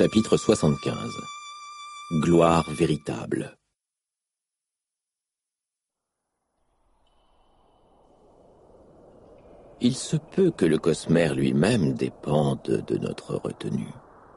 Chapitre 75. Gloire véritable. Il se peut que le Cosmère lui-même dépende de notre retenue.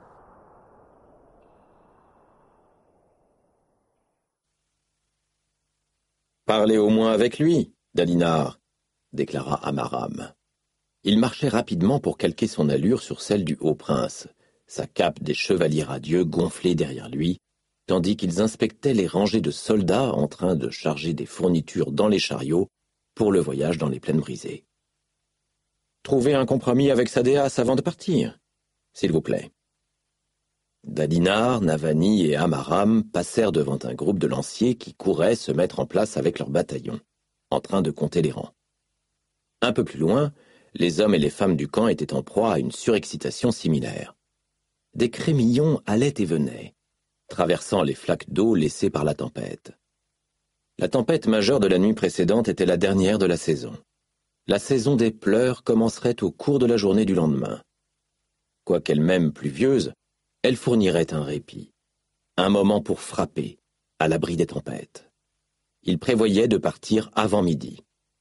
Parlez au moins avec lui, Dalinar, déclara Amaram. Il marchait rapidement pour calquer son allure sur celle du haut prince, sa cape des chevaliers radieux gonflée derrière lui, tandis qu'ils inspectaient les rangées de soldats en train de charger des fournitures dans les chariots pour le voyage dans les plaines brisées. Trouvez un compromis avec Sadéas avant de partir, s'il vous plaît. Dalinar, Navani et Amaram passèrent devant un groupe de lanciers qui couraient se mettre en place avec leur bataillon, en train de compter les rangs. Un peu plus loin, les hommes et les femmes du camp étaient en proie à une surexcitation similaire. Des crémillons allaient et venaient, traversant les flaques d'eau laissées par la tempête. La tempête majeure de la nuit précédente était la dernière de la saison. La saison des pleurs commencerait au cours de la journée du lendemain. Quoiqu'elle-même pluvieuse, elle fournirait un répit, un moment pour frapper, à l'abri des tempêtes. Il prévoyait de partir avant midi.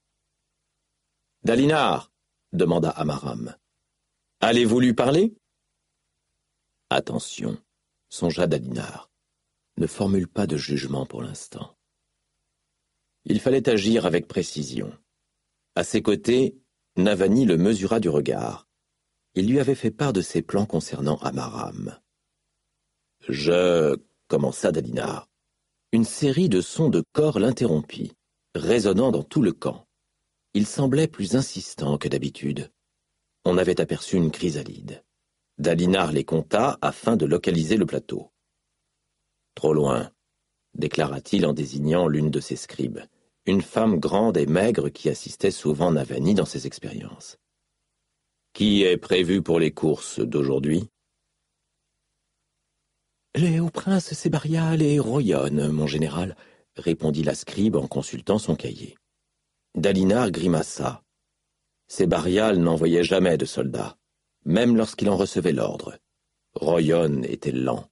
« Dalinar !» demanda Amaram. « Allez-vous lui parler ?» « Attention, songea Dalinar. Ne formule pas de jugement pour l'instant. » Il fallait agir avec précision. À ses côtés, Navani le mesura du regard. Il lui avait fait part de ses plans concernant Amaram. « commença Dalinar. Une série de sons de corps l'interrompit, résonnant dans tout le camp. Il semblait plus insistant que d'habitude. On avait aperçu une chrysalide. Dalinar les compta afin de localiser le plateau. « Trop loin », déclara-t-il en désignant l'une de ses scribes, une femme grande et maigre qui assistait souvent Navani dans ses expériences. « Qui est prévu pour les courses d'aujourd'hui ?»« Les hauts princes Sébarial et Royon, mon général, » répondit la scribe en consultant son cahier. Dalinar grimaça. Sébarial n'envoyait jamais de soldats, même lorsqu'il en recevait l'ordre. Royon était lent.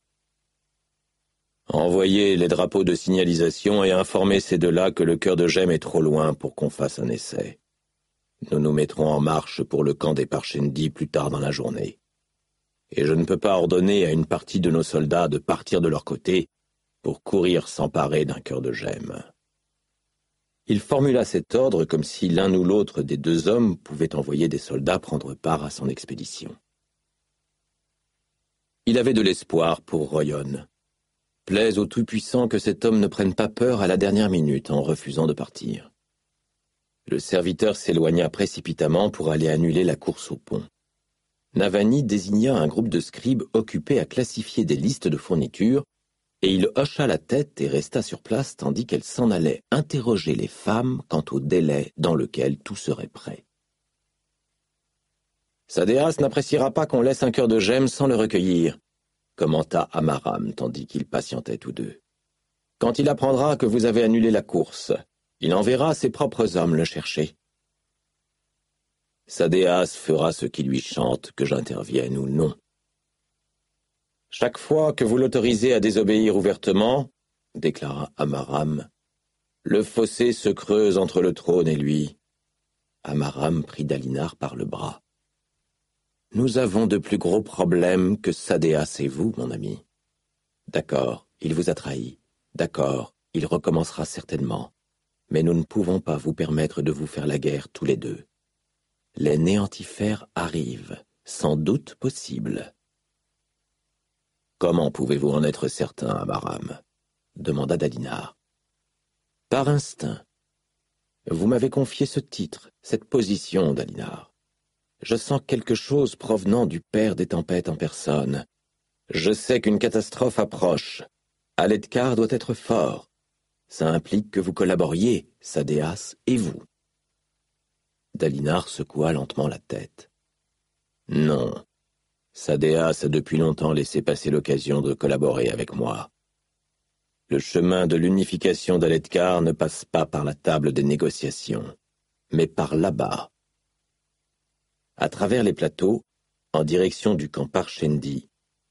Envoyez les drapeaux de signalisation et informez ces deux-là que le cœur de Gemme est trop loin pour qu'on fasse un essai. Nous nous mettrons en marche pour le camp des Parchendi plus tard dans la journée. Et je ne peux pas ordonner à une partie de nos soldats de partir de leur côté pour courir s'emparer d'un cœur de Gemme. Il formula cet ordre comme si l'un ou l'autre des deux hommes pouvait envoyer des soldats prendre part à son expédition. Il avait de l'espoir pour Royon. Plaise au Tout-Puissant que cet homme ne prenne pas peur à la dernière minute en refusant de partir. Le serviteur s'éloigna précipitamment pour aller annuler la course au pont. Navani désigna un groupe de scribes occupés à classifier des listes de fournitures, et il hocha la tête et resta sur place tandis qu'elle s'en allait interroger les femmes quant au délai dans lequel tout serait prêt. « Sadéas n'appréciera pas qu'on laisse un cœur de Gemme sans le recueillir, » commenta Amaram tandis qu'ils patientaient tous deux. « Quand il apprendra que vous avez annulé la course, il enverra ses propres hommes le chercher. Sadéas fera ce qui lui chante, que j'intervienne ou non. Chaque fois que vous l'autorisez à désobéir ouvertement, déclara Amaram, le fossé se creuse entre le trône et lui. » Amaram prit Dalinar par le bras. « Nous avons de plus gros problèmes que Sadéas et vous, mon ami. D'accord, il vous a trahi. D'accord, il recommencera certainement. Mais nous ne pouvons pas vous permettre de vous faire la guerre tous les deux. Les néantifères arrivent, sans doute possible. » « Comment pouvez-vous en être certain, Amaram ?» demanda Dalinar. « Par instinct. Vous m'avez confié ce titre, cette position, Dalinar. Je sens quelque chose provenant du père des tempêtes en personne. Je sais qu'une catastrophe approche. Aledkar doit être fort. Ça implique que vous collaboriez, Sadéas et vous. » Dalinar secoua lentement la tête. « Non. Sadéas a depuis longtemps laissé passer l'occasion de collaborer avec moi. Le chemin de l'unification d'Aledkar ne passe pas par la table des négociations, mais par là-bas. » À travers les plateaux, en direction du camp Parchendi,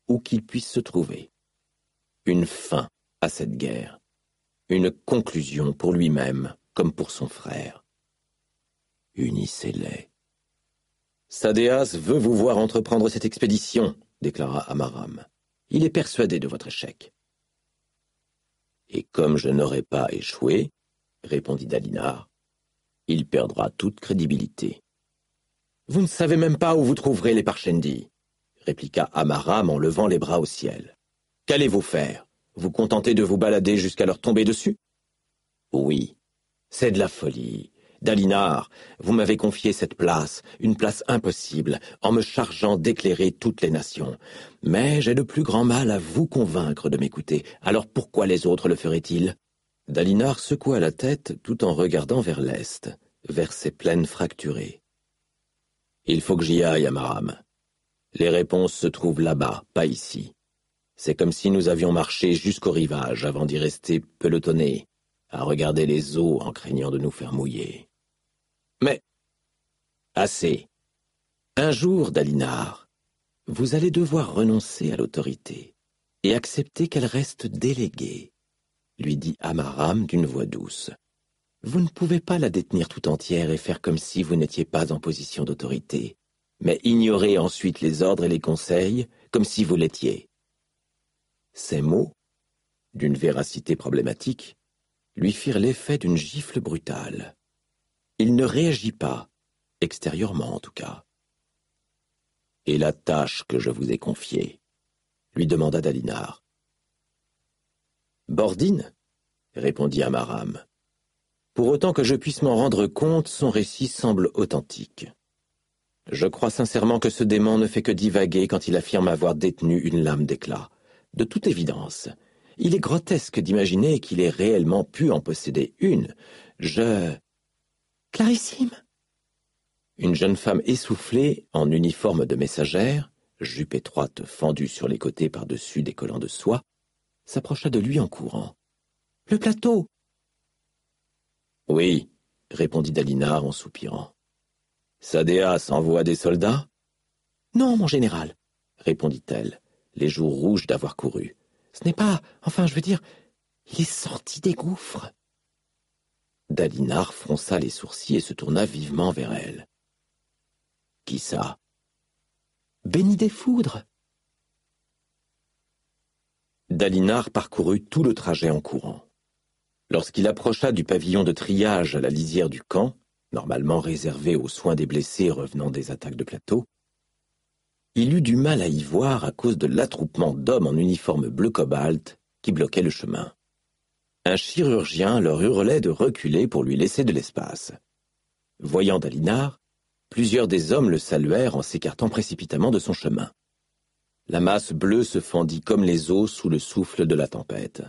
où qu'il puisse se trouver. Une fin à cette guerre, une conclusion pour lui-même comme pour son frère. Unissez-les. Sadéas veut vous voir entreprendre cette expédition, déclara Amaram. Il est persuadé de votre échec. Et comme je n'aurai pas échoué, répondit Dalinar, il perdra toute crédibilité. Vous ne savez même pas où vous trouverez les Parshendi, répliqua Amaram en levant les bras au ciel. Qu'allez-vous faire? Vous contenter de vous balader jusqu'à leur tomber dessus? Oui, c'est de la folie. Dalinar, vous m'avez confié cette place, une place impossible, en me chargeant d'éclairer toutes les nations. Mais j'ai le plus grand mal à vous convaincre de m'écouter. Alors pourquoi les autres le feraient-ils? Dalinar secoua la tête tout en regardant vers l'est, vers ces plaines fracturées. Il faut que j'y aille, Amaram. Les réponses se trouvent là-bas, pas ici. C'est comme si nous avions marché jusqu'au rivage avant d'y rester pelotonnés, à regarder les eaux en craignant de nous faire mouiller. Mais, assez. Un jour, Dalinar, vous allez devoir renoncer à l'autorité et accepter qu'elle reste déléguée, lui dit Amaram d'une voix douce. Vous ne pouvez pas la détenir tout entière et faire comme si vous n'étiez pas en position d'autorité, mais ignorer ensuite les ordres et les conseils comme si vous l'étiez. Ces mots, d'une véracité problématique, lui firent l'effet d'une gifle brutale. Il ne réagit pas, extérieurement en tout cas. « Et la tâche que je vous ai confiée ?» lui demanda Dalinar. « Bordine ?» répondit Amaram. « Pour autant que je puisse m'en rendre compte, son récit semble authentique. Je crois sincèrement que ce démon ne fait que divaguer quand il affirme avoir détenu une lame d'éclat. De toute évidence, il est grotesque d'imaginer qu'il ait réellement pu en posséder une. Clarissime !» Une jeune femme essoufflée, en uniforme de messagère, jupe étroite fendue sur les côtés par-dessus des collants de soie, s'approcha de lui en courant. « Le plateau !»« Oui, » répondit Dalinar en soupirant. « Sadéas envoie des soldats ?»« Non, mon général, » répondit-elle, les joues rouges d'avoir couru. « Ce n'est pas... enfin, je veux dire, il est sorti des gouffres. » Dalinar fronça les sourcils et se tourna vivement vers elle. « Qui ça ?»« Béni des foudres !» Dalinar parcourut tout le trajet en courant. Lorsqu'il approcha du pavillon de triage à la lisière du camp, normalement réservé aux soins des blessés revenant des attaques de plateau, il eut du mal à y voir à cause de l'attroupement d'hommes en uniforme bleu cobalt qui bloquaient le chemin. Un chirurgien leur hurlait de reculer pour lui laisser de l'espace. Voyant Dalinar, plusieurs des hommes le saluèrent en s'écartant précipitamment de son chemin. La masse bleue se fendit comme les eaux sous le souffle de la tempête.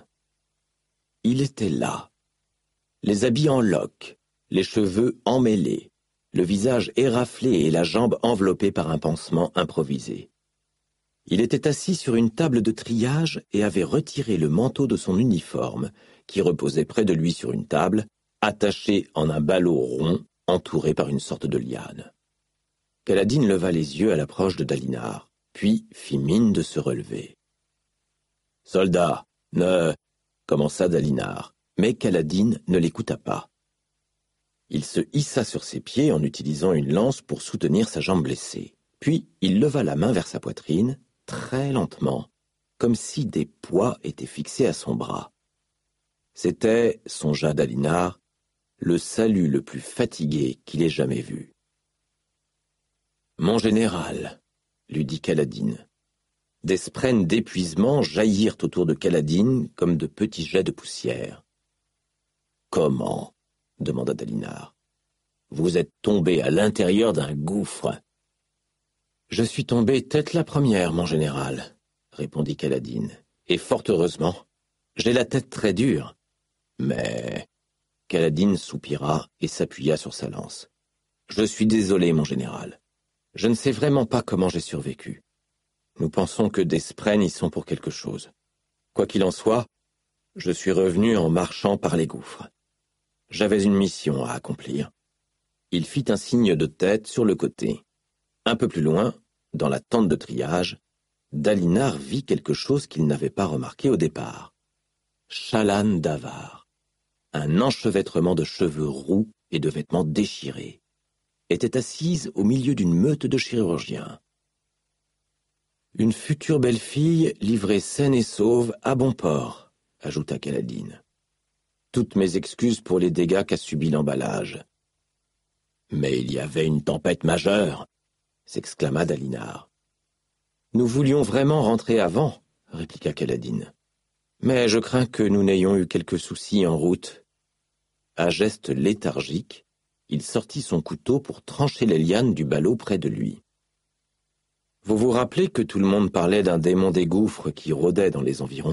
Il était là, les habits en loques, les cheveux emmêlés, le visage éraflé et la jambe enveloppée par un pansement improvisé. Il était assis sur une table de triage et avait retiré le manteau de son uniforme, qui reposait près de lui sur une table, attaché en un ballot rond, entouré par une sorte de liane. Kaladin leva les yeux à l'approche de Dalinar, puis fit mine de se relever. « Soldat, ne... » commença Dalinar, mais Kaladin ne l'écouta pas. Il se hissa sur ses pieds en utilisant une lance pour soutenir sa jambe blessée. Puis il leva la main vers sa poitrine, très lentement, comme si des poids étaient fixés à son bras. C'était, songea Dalinar, le salut le plus fatigué qu'il ait jamais vu. « Mon général, » lui dit Kaladin. Des sprènes d'épuisement jaillirent autour de Kaladin comme de petits jets de poussière. « Comment ?» demanda Dalinar. « Vous êtes tombé à l'intérieur d'un gouffre. »« Je suis tombé tête la première, mon général, » répondit Kaladin. « Et fort heureusement, j'ai la tête très dure. » Mais... Kaladin soupira et s'appuya sur sa lance. « Je suis désolé, mon général. Je ne sais vraiment pas comment j'ai survécu. Nous pensons que des sprènes y sont pour quelque chose. Quoi qu'il en soit, je suis revenu en marchant par les gouffres. J'avais une mission à accomplir. » Il fit un signe de tête sur le côté. Un peu plus loin, dans la tente de triage, Dalinar vit quelque chose qu'il n'avait pas remarqué au départ. Shallan Davar, un enchevêtrement de cheveux roux et de vêtements déchirés, était assise au milieu d'une meute de chirurgiens. Une future belle-fille livrée saine et sauve à bon port, ajouta Kaladin. Toutes mes excuses pour les dégâts qu'a subis l'emballage. Mais il y avait une tempête majeure, s'exclama Dalinar. Nous voulions vraiment rentrer avant, répliqua Kaladin. Mais je crains que nous n'ayons eu quelques soucis en route. À geste léthargique, il sortit son couteau pour trancher les lianes du ballot près de lui. Vous vous rappelez que tout le monde parlait d'un démon des gouffres qui rôdait dans les environs?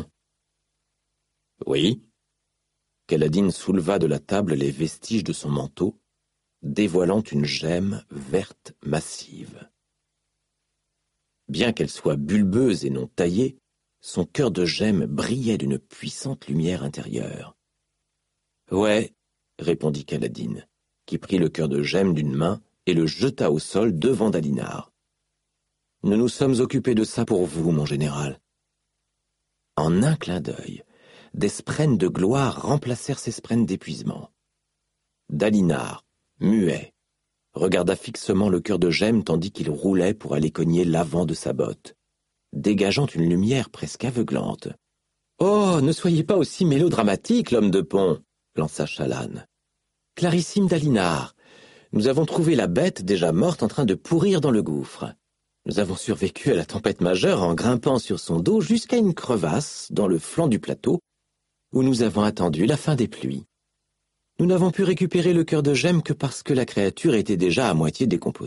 Oui. Kaladin souleva de la table les vestiges de son manteau, dévoilant une gemme verte massive. Bien qu'elle soit bulbeuse et non taillée, son cœur de gemme brillait d'une puissante lumière intérieure. « Ouais, » répondit Kaladin, qui prit le cœur de gemme d'une main et le jeta au sol devant Dalinar. « Nous nous sommes occupés de ça pour vous, mon général. » En un clin d'œil, des sprènes de gloire remplacèrent ces sprènes d'épuisement. Dalinar, muet, regarda fixement le cœur de gemme tandis qu'il roulait pour aller cogner l'avant de sa botte, dégageant une lumière presque aveuglante. « Oh, ne soyez pas aussi mélodramatique, l'homme de pont !» lança Shallan. « Clarissime Dalinar, nous avons trouvé la bête déjà morte en train de pourrir dans le gouffre. Nous avons survécu à la tempête majeure en grimpant sur son dos jusqu'à une crevasse dans le flanc du plateau où nous avons attendu la fin des pluies. Nous n'avons pu récupérer le cœur de gemme que parce que la créature était déjà à moitié décomposée. »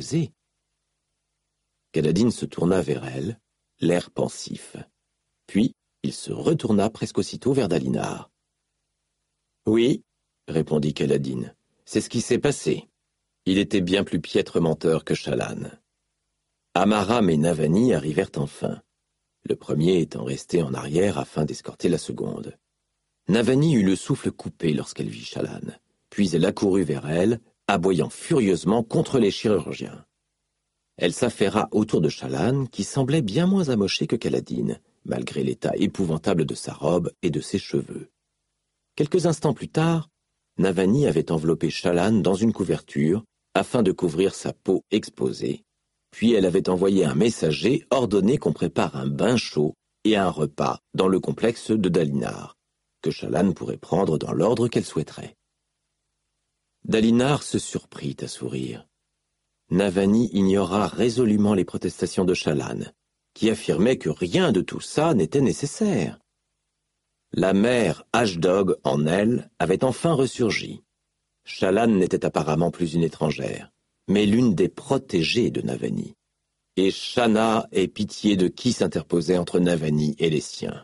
Kaladin se tourna vers elle, l'air pensif. Puis, il se retourna presque aussitôt vers Dalinar. « Oui, » répondit Kaladin, « c'est ce qui s'est passé. Il était bien plus piètre menteur que Shallan. » Amaram et Navani arrivèrent enfin, le premier étant resté en arrière afin d'escorter la seconde. Navani eut le souffle coupé lorsqu'elle vit Shallan, puis elle accourut vers elle, aboyant furieusement contre les chirurgiens. Elle s'affaira autour de Shallan, qui semblait bien moins amoché que Kaladin, malgré l'état épouvantable de sa robe et de ses cheveux. Quelques instants plus tard, Navani avait enveloppé Shallan dans une couverture afin de couvrir sa peau exposée, puis elle avait envoyé un messager ordonné qu'on prépare un bain chaud et un repas dans le complexe de Dalinar, que Shallan pourrait prendre dans l'ordre qu'elle souhaiterait. Dalinar se surprit à sourire. Navani ignora résolument les protestations de Shallan, qui affirmait que rien de tout ça n'était nécessaire. La mère Ashdog en elle avait enfin ressurgi. Shallan n'était apparemment plus une étrangère, mais l'une des protégées de Navani. Et Shanna ait pitié de qui s'interposait entre Navani et les siens.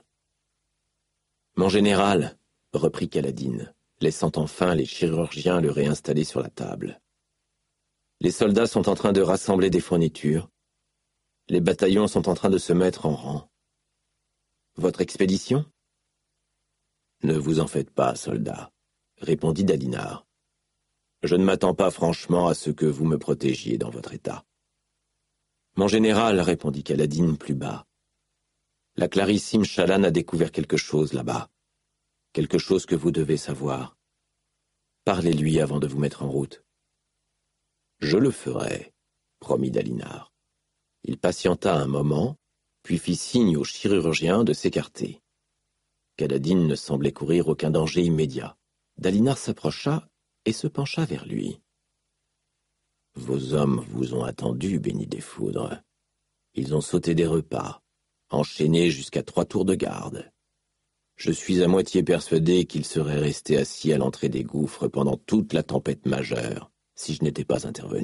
« Mon général, » reprit Kaladin, laissant enfin les chirurgiens le réinstaller sur la table. « Les soldats sont en train de rassembler des fournitures. Les bataillons sont en train de se mettre en rang. Votre expédition ? » « Ne vous en faites pas, soldat, » répondit Dalinar. « Je ne m'attends pas franchement à ce que vous me protégiez dans votre état. »« Mon général, » répondit Kaladin plus bas, « la clarissime Shallan a découvert quelque chose là-bas. Quelque chose que vous devez savoir. Parlez-lui avant de vous mettre en route. »« Je le ferai, » promit Dalinar. Il patienta un moment, puis fit signe au chirurgien de s'écarter. Kaladin ne semblait courir aucun danger immédiat. Dalinar s'approcha et se pencha vers lui. « Vos hommes vous ont attendu, béni des foudres. Ils ont sauté des repas, enchaînés jusqu'à 3 tours de garde. Je suis à moitié persuadé qu'ils seraient restés assis à l'entrée des gouffres pendant toute la tempête majeure, si je n'étais pas intervenu. »«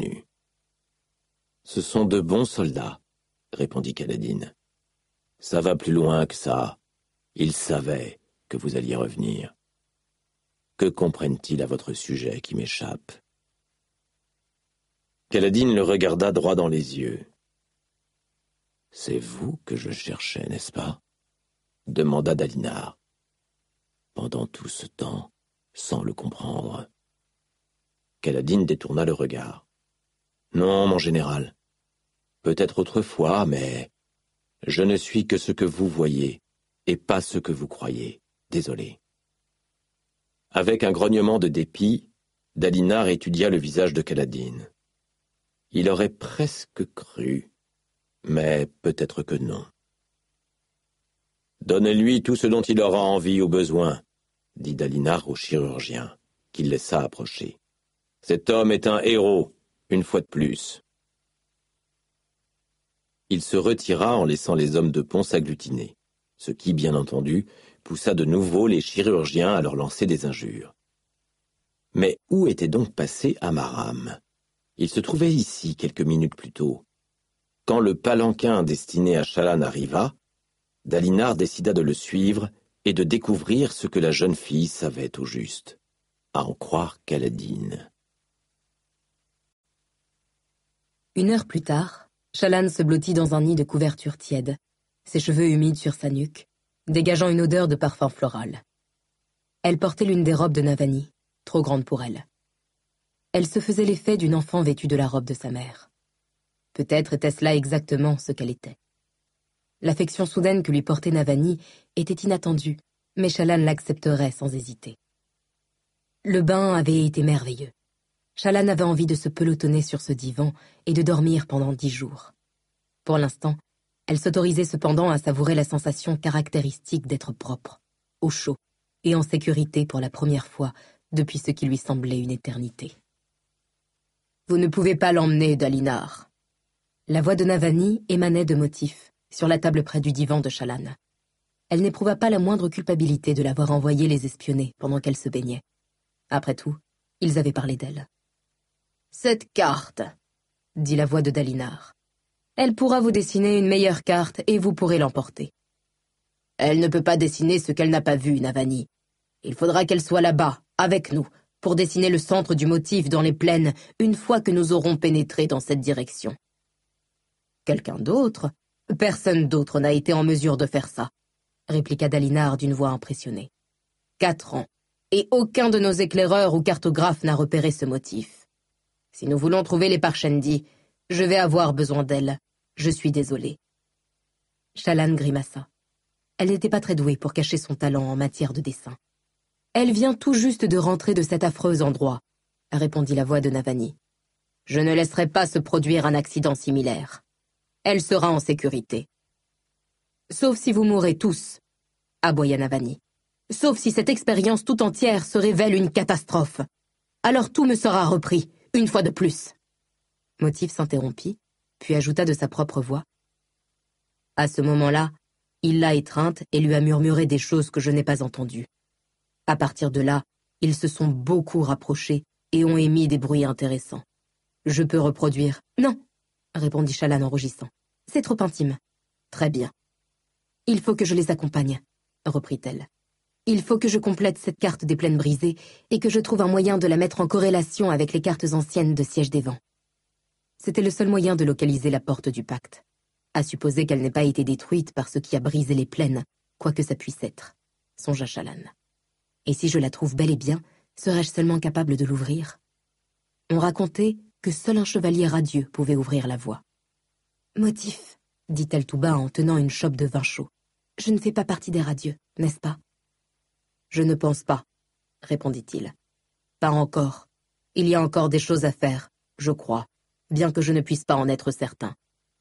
Ce sont de bons soldats, » répondit Kaladin. « Ça va plus loin que ça. Ils savaient que vous alliez revenir. Que comprennent-ils à votre sujet qui m'échappe ?» Kaladin le regarda droit dans les yeux. « C'est vous que je cherchais, n'est-ce pas ?» demanda Dalinar. Pendant tout ce temps, sans le comprendre. Kaladin détourna le regard. « Non, mon général. Peut-être autrefois, mais Je ne suis que ce que vous voyez, et pas ce que vous croyez. Désolé. » Avec un grognement de dépit, Dalinar étudia le visage de Kaladin. Il aurait presque cru, mais peut-être que non. « Donnez-lui tout ce dont il aura envie ou besoin, » dit Dalinar au chirurgien, qu'il laissa approcher. « Cet homme est un héros, une fois de plus. » Il se retira en laissant les hommes de pont s'agglutiner, ce qui, bien entendu, poussa de nouveau les chirurgiens à leur lancer des injures. Mais où était donc passé Amaram? Il se trouvait ici quelques minutes plus tôt. Quand le palanquin destiné à Shallan arriva, Dalinar décida de le suivre et de découvrir ce que la jeune fille savait au juste, à en croire Kaladin. 1 heure plus tard, Shallan se blottit dans un nid de couverture tiède, ses cheveux humides sur sa nuque, dégageant une odeur de parfum floral. Elle portait l'une des robes de Navani, trop grande pour elle. Elle se faisait l'effet d'une enfant vêtue de la robe de sa mère. Peut-être était-ce là exactement ce qu'elle était. L'affection soudaine que lui portait Navani était inattendue, mais Shallan l'accepterait sans hésiter. Le bain avait été merveilleux. Shallan avait envie de se pelotonner sur ce divan et de dormir pendant 10 jours. Pour l'instant, elle s'autorisait cependant à savourer la sensation caractéristique d'être propre, au chaud et en sécurité pour la première fois depuis ce qui lui semblait une éternité. « Vous ne pouvez pas l'emmener, Dalinar. » La voix de Navani émanait de motifs, sur la table près du divan de Shallan. Elle n'éprouva pas la moindre culpabilité de l'avoir envoyé les espionner pendant qu'elle se baignait. Après tout, ils avaient parlé d'elle. « Cette carte, » dit la voix de Dalinar. « Elle pourra vous dessiner une meilleure carte et vous pourrez l'emporter. »« Elle ne peut pas dessiner ce qu'elle n'a pas vu, Navani. Il faudra qu'elle soit là-bas, avec nous, pour dessiner le centre du motif dans les plaines une fois que nous aurons pénétré dans cette direction. » Quelqu'un d'autre? Personne d'autre n'a été en mesure de faire ça, répliqua Dalinar d'une voix impressionnée. 4 ans, et aucun de nos éclaireurs ou cartographes n'a repéré ce motif. Si nous voulons trouver les Parshendi, je vais avoir besoin d'elle. Je suis désolé. Shallan grimaça. Elle n'était pas très douée pour cacher son talent en matière de dessin. Elle vient tout juste de rentrer de cet affreux endroit, répondit la voix de Navani. Je ne laisserai pas se produire un accident similaire. Elle sera en sécurité. Sauf si vous mourrez tous, aboya Navani. Sauf si cette expérience tout entière se révèle une catastrophe. Alors tout me sera repris, une fois de plus. Motif s'interrompit, puis ajouta de sa propre voix. À ce moment-là, il l'a étreinte et lui a murmuré des choses que je n'ai pas entendues. À partir de là, ils se sont beaucoup rapprochés et ont émis des bruits intéressants. Je peux reproduire. Non, répondit Shallan en rougissant. C'est trop intime. Très bien. Il faut que je les accompagne, reprit-elle. Il faut que je complète cette carte des plaines brisées et que je trouve un moyen de la mettre en corrélation avec les cartes anciennes de Siège des Vents. C'était le seul moyen de localiser la porte du pacte, à supposer qu'elle n'ait pas été détruite par ce qui a brisé les plaines, quoi que ça puisse être, songea Shallan. Et si je la trouve bel et bien, serais-je seulement capable de l'ouvrir? On racontait que seul un chevalier radieux pouvait ouvrir la voie. « Motif, » dit-elle tout bas en tenant une chope de vin chaud. « Je ne fais pas partie des radieux, n'est-ce pas ?»« Je ne pense pas, » répondit-il. « Pas encore. Il y a encore des choses à faire, je crois, bien que je ne puisse pas en être certain. »«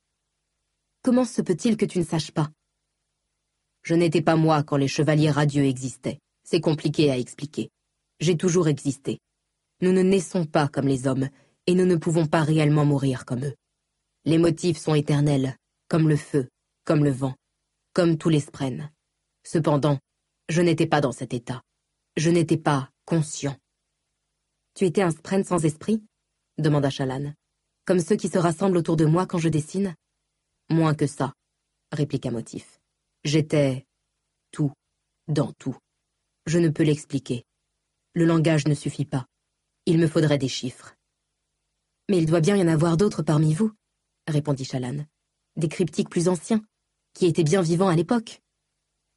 Comment se peut-il que tu ne saches pas ?»« Je n'étais pas moi quand les chevaliers radieux existaient. C'est compliqué à expliquer. J'ai toujours existé. Nous ne naissons pas comme les hommes, et nous ne pouvons pas réellement mourir comme eux. Les motifs sont éternels, comme le feu, comme le vent, comme tous les sprènes. Cependant, je n'étais pas dans cet état. Je n'étais pas conscient. « Tu étais un sprène sans esprit ?» demanda Shallan. « Comme ceux qui se rassemblent autour de moi quand je dessine ?»« Moins que ça, » répliqua Motif. « J'étais tout, dans tout. Je ne peux l'expliquer. Le langage ne suffit pas. Il me faudrait des chiffres. »« Mais il doit bien y en avoir d'autres parmi vous, » répondit Shallan. « Des cryptiques plus anciens, qui étaient bien vivants à l'époque. »« Non, »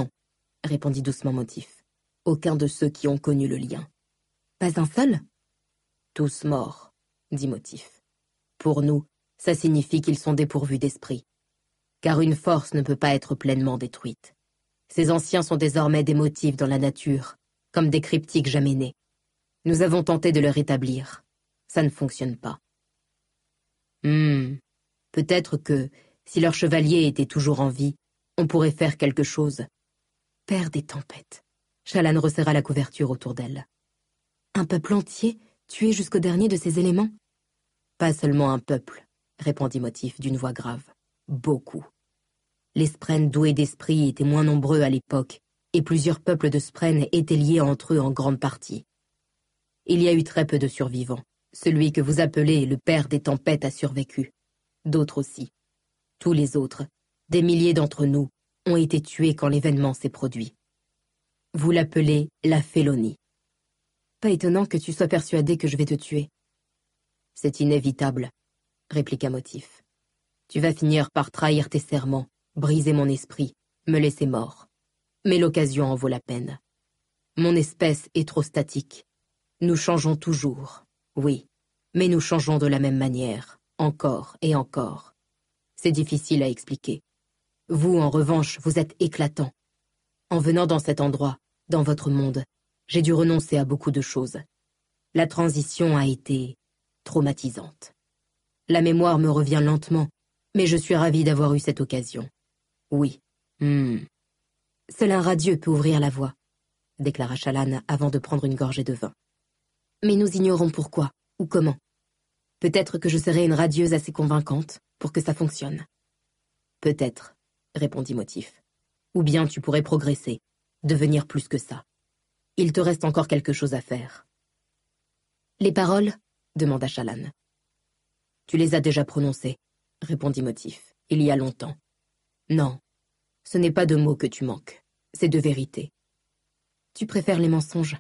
répondit doucement Motif. « Aucun de ceux qui ont connu le lien. »« Pas un seul ?»« Tous morts, » dit Motif. « Pour nous, ça signifie qu'ils sont dépourvus d'esprit. car une force ne peut pas être pleinement détruite. Ces anciens sont désormais des motifs dans la nature, comme des cryptiques jamais nés. Nous avons tenté de le rétablir. Ça ne fonctionne pas. Peut-être que, si leur chevalier était toujours en vie, on pourrait faire quelque chose. Père des tempêtes. Shallan resserra la couverture autour d'elle. Un peuple entier, tué jusqu'au dernier de ses éléments? Pas seulement un peuple, répondit Motif d'une voix grave. Beaucoup. Les Spren doués d'esprit étaient moins nombreux à l'époque, et plusieurs peuples de Spren étaient liés entre eux en grande partie. Il y a eu très peu de survivants. Celui que vous appelez le père des tempêtes a survécu. D'autres aussi. Tous les autres, des milliers d'entre nous, ont été tués quand l'événement s'est produit. Vous l'appelez la Félonie. Pas étonnant que tu sois persuadé que je vais te tuer. C'est inévitable, répliqua Motif. Tu vas finir par trahir tes serments, briser mon esprit, me laisser mort. Mais l'occasion en vaut la peine. Mon espèce est trop statique. Nous changeons toujours, oui, mais nous changeons de la même manière, encore et encore. C'est difficile à expliquer. Vous, en revanche, vous êtes éclatant. En venant dans cet endroit, dans votre monde, j'ai dû renoncer à beaucoup de choses. La transition a été traumatisante. La mémoire me revient lentement, mais je suis ravie d'avoir eu cette occasion. Oui. Seul un radieux peut ouvrir la voie, déclara Shallan avant de prendre une gorgée de vin. Mais nous ignorons pourquoi, ou comment. Peut-être que je serai une radieuse assez convaincante pour que ça fonctionne. Peut-être, répondit Motif. Ou bien tu pourrais progresser, devenir plus que ça. Il te reste encore quelque chose à faire. Les paroles? Demanda Shallan. Tu les as déjà prononcées, répondit Motif, il y a longtemps. Non, ce n'est pas de mots que tu manques, c'est de vérité. Tu préfères les mensonges?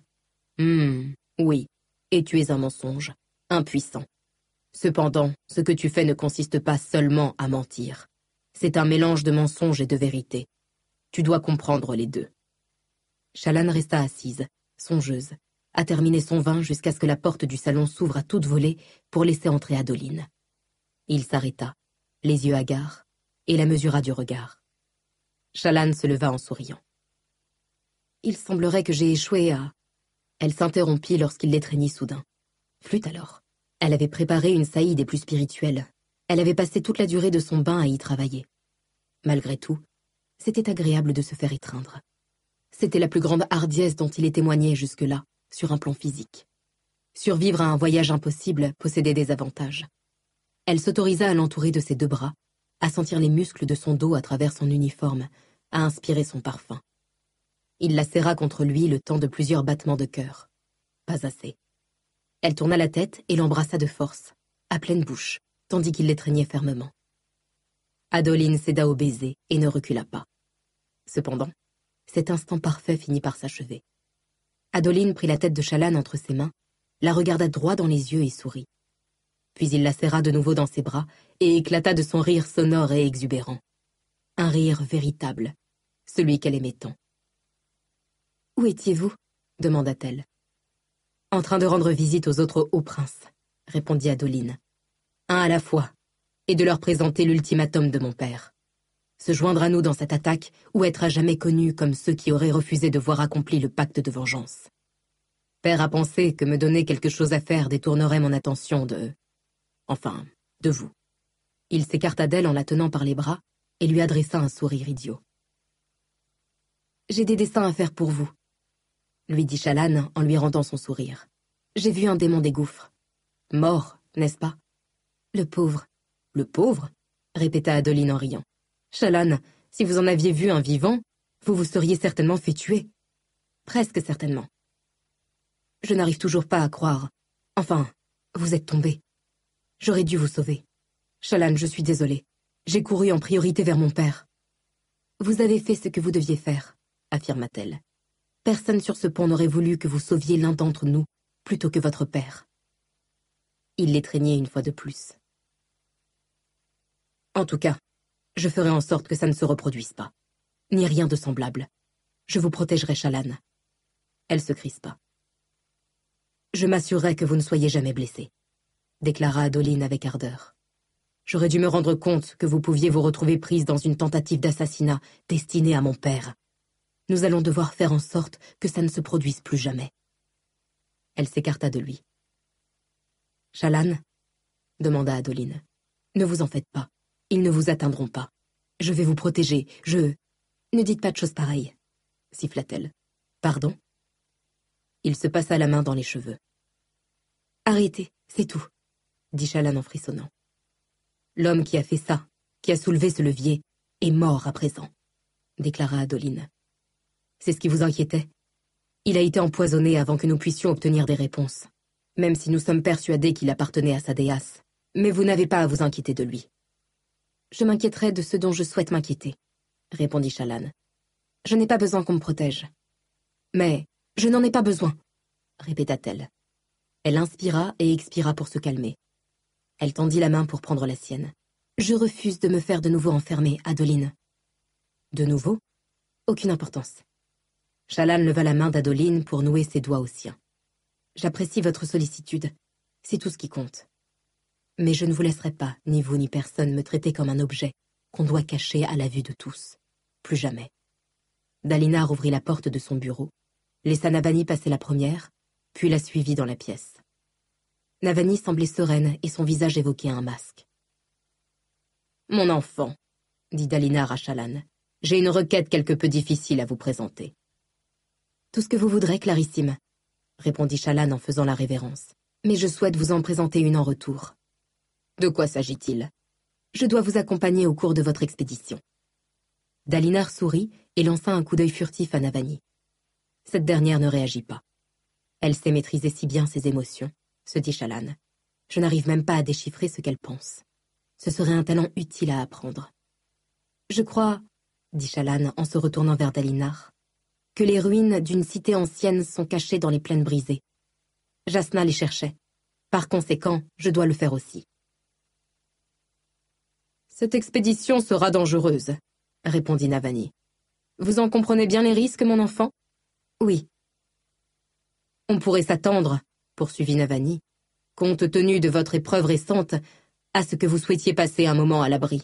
Oui, et tu es un mensonge, impuissant. Cependant, ce que tu fais ne consiste pas seulement à mentir. C'est un mélange de mensonges et de vérité. Tu dois comprendre les deux. Shallan resta assise, songeuse, à terminer son vin jusqu'à ce que la porte du salon s'ouvre à toute volée pour laisser entrer Adoline. Il s'arrêta, les yeux hagards, et la mesura du regard. Shallan se leva en souriant. Il semblerait que j'ai échoué à... Elle s'interrompit lorsqu'il l'étreignit soudain. Flûte alors. Elle avait préparé une saillie des plus spirituelles. Elle avait passé toute la durée de son bain à y travailler. Malgré tout, c'était agréable de se faire étreindre. C'était la plus grande hardiesse dont il ait témoigné jusque-là, sur un plan physique. Survivre à un voyage impossible possédait des avantages. Elle s'autorisa à l'entourer de ses deux bras, à sentir les muscles de son dos à travers son uniforme, à inspirer son parfum. Il la serra contre lui le temps de plusieurs battements de cœur. Pas assez. Elle tourna la tête et l'embrassa de force, à pleine bouche, tandis qu'il l'étreignait fermement. Adoline céda au baiser et ne recula pas. Cependant, cet instant parfait finit par s'achever. Adoline prit la tête de Shallan entre ses mains, la regarda droit dans les yeux et sourit. Puis il la serra de nouveau dans ses bras et éclata de son rire sonore et exubérant. Un rire véritable, celui qu'elle aimait tant. « Où étiez-vous » demanda-t-elle. « En train de rendre visite aux autres hauts princes, » répondit Adoline. « Un à la fois, et de leur présenter l'ultimatum de mon père. Se joindre à nous dans cette attaque ou être à jamais connu comme ceux qui auraient refusé de voir accompli le pacte de vengeance. Père a pensé que me donner quelque chose à faire détournerait mon attention de... Enfin, de vous. » Il s'écarta d'elle en la tenant par les bras et lui adressa un sourire idiot. « J'ai des dessins à faire pour vous, » lui dit Shallan en lui rendant son sourire. « J'ai vu un démon des gouffres. Mort, n'est-ce pas ?»« Le pauvre. »« Le pauvre ?» répéta Adoline en riant. « Shallan, si vous en aviez vu un vivant, vous vous seriez certainement fait tuer. Presque certainement. Je n'arrive toujours pas à croire. Enfin, vous êtes tombé. J'aurais dû vous sauver. Shallan, je suis désolée. J'ai couru en priorité vers mon père. »« Vous avez fait ce que vous deviez faire, » affirma-t-elle. « Personne sur ce pont n'aurait voulu que vous sauviez l'un d'entre nous plutôt que votre père. » Il l'étreignait une fois de plus. « En tout cas, je ferai en sorte que ça ne se reproduise pas. Ni rien de semblable. Je vous protégerai, Shallan. » Elle se crispa. « Je m'assurerai que vous ne soyez jamais blessé, » déclara Adoline avec ardeur. J'aurais dû me rendre compte que vous pouviez vous retrouver prise dans une tentative d'assassinat destinée à mon père. Nous allons devoir faire en sorte que ça ne se produise plus jamais. » Elle s'écarta de lui. « Shallan ?» demanda Adoline. « Ne vous en faites pas. Ils ne vous atteindront pas. Je vais vous protéger. Ne dites pas de choses pareilles, » siffla-t-elle. « Pardon ?» Il se passa la main dans les cheveux. « Arrêtez, c'est tout, » dit Shallan en frissonnant. « L'homme qui a fait ça, qui a soulevé ce levier, est mort à présent, » déclara Adoline. « C'est ce qui vous inquiétait? Il a été empoisonné avant que nous puissions obtenir des réponses, même si nous sommes persuadés qu'il appartenait à sa déesse. Mais vous n'avez pas à vous inquiéter de lui. »« Je m'inquiéterai de ce dont je souhaite m'inquiéter, » répondit Shallan. « Je n'ai pas besoin qu'on me protège. »« Mais je n'en ai pas besoin, » répéta-t-elle. Elle inspira et expira pour se calmer. Elle tendit la main pour prendre la sienne. « Je refuse de me faire de nouveau enfermer, Adoline. »« De nouveau ? Aucune importance. » Shallan leva la main d'Adoline pour nouer ses doigts aux siens. « J'apprécie votre sollicitude. C'est tout ce qui compte. Mais je ne vous laisserai pas, ni vous ni personne, me traiter comme un objet qu'on doit cacher à la vue de tous. Plus jamais. » Dalinar ouvrit la porte de son bureau, laissa Navani passer la première, puis la suivit dans la pièce. Navani semblait sereine et son visage évoquait un masque. « Mon enfant, » dit Dalinar à Shallan, « j'ai une requête quelque peu difficile à vous présenter. »« Tout ce que vous voudrez, Clarissime, » répondit Shallan en faisant la révérence. « Mais je souhaite vous en présenter une en retour. »« De quoi s'agit-il ? » ?»« Je dois vous accompagner au cours de votre expédition. » Dalinar sourit et lança un coup d'œil furtif à Navani. Cette dernière ne réagit pas. Elle sait maîtriser si bien ses émotions, se dit Shallan. Je n'arrive même pas à déchiffrer ce qu'elle pense. Ce serait un talent utile à apprendre. Je crois, dit Shallan en se retournant vers Dalinar, que les ruines d'une cité ancienne sont cachées dans les plaines brisées. Jasnah les cherchait. Par conséquent, je dois le faire aussi. Cette expédition sera dangereuse, répondit Navani. Vous en comprenez bien les risques, mon enfant ? Oui. On pourrait s'attendre, poursuivit Navani, compte tenu de votre épreuve récente, à ce que vous souhaitiez passer un moment à l'abri.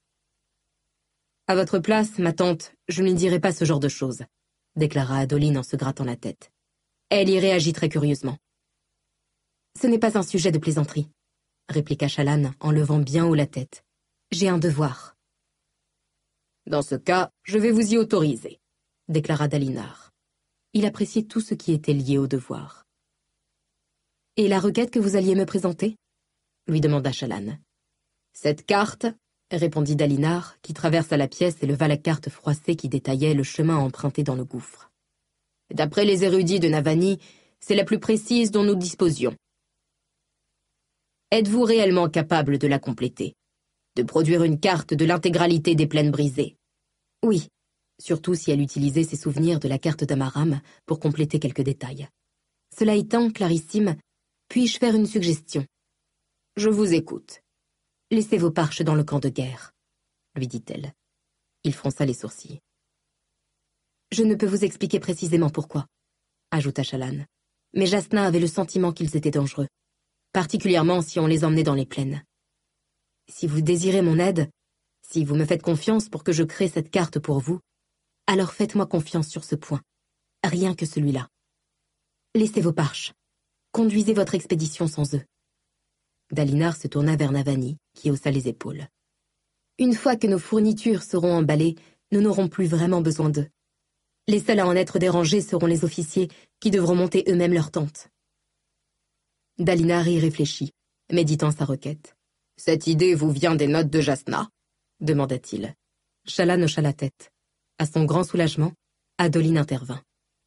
À votre place, ma tante, je ne lui dirai pas ce genre de choses, déclara Adoline en se grattant la tête. Elle y réagit très curieusement. Ce n'est pas un sujet de plaisanterie, répliqua Shallan en levant bien haut la tête. J'ai un devoir. Dans ce cas, je vais vous y autoriser, déclara Dalinar. Il appréciait tout ce qui était lié au devoir. Et la requête que vous alliez me présenter ? Lui demanda Shallan. Cette carte, répondit Dalinar, qui traversa la pièce et leva la carte froissée qui détaillait le chemin emprunté dans le gouffre. D'après les érudits de Navani, c'est la plus précise dont nous disposions. Êtes-vous réellement capable de la compléter ? De produire une carte de l'intégralité des plaines brisées ? Oui, surtout si elle utilisait ses souvenirs de la carte d'Amaram pour compléter quelques détails. Cela étant, Clarissime, puis-je faire une suggestion ? Je vous écoute. Laissez vos parches dans le camp de guerre, lui dit-elle. Il fronça les sourcils. Je ne peux vous expliquer précisément pourquoi, ajouta Shallan, mais Jasnah avait le sentiment qu'ils étaient dangereux, particulièrement si on les emmenait dans les plaines. Si vous désirez mon aide, si vous me faites confiance pour que je crée cette carte pour vous, alors faites-moi confiance sur ce point, rien que celui-là. Laissez vos parches, conduisez votre expédition sans eux. Dalinar se tourna vers Navani, qui haussa les épaules. Une fois que nos fournitures seront emballées, nous n'aurons plus vraiment besoin d'eux. Les seuls à en être dérangés seront les officiers, qui devront monter eux-mêmes leur tente. Dalinar y réfléchit, méditant sa requête. « Cette idée vous vient des notes de Jasnah ?» demanda-t-il. Shallan hocha la tête. À son grand soulagement, Adoline intervint.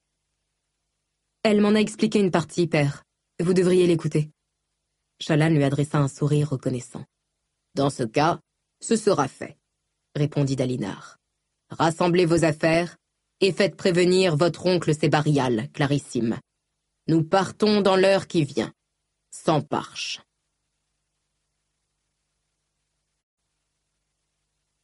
« Elle m'en a expliqué une partie, père. Vous devriez l'écouter. » Shallan lui adressa un sourire reconnaissant. « Dans ce cas, ce sera fait, » répondit Dalinar. « Rassemblez vos affaires et faites prévenir votre oncle Sébarial, Clarissime. Nous partons dans l'heure qui vient, sans parche. »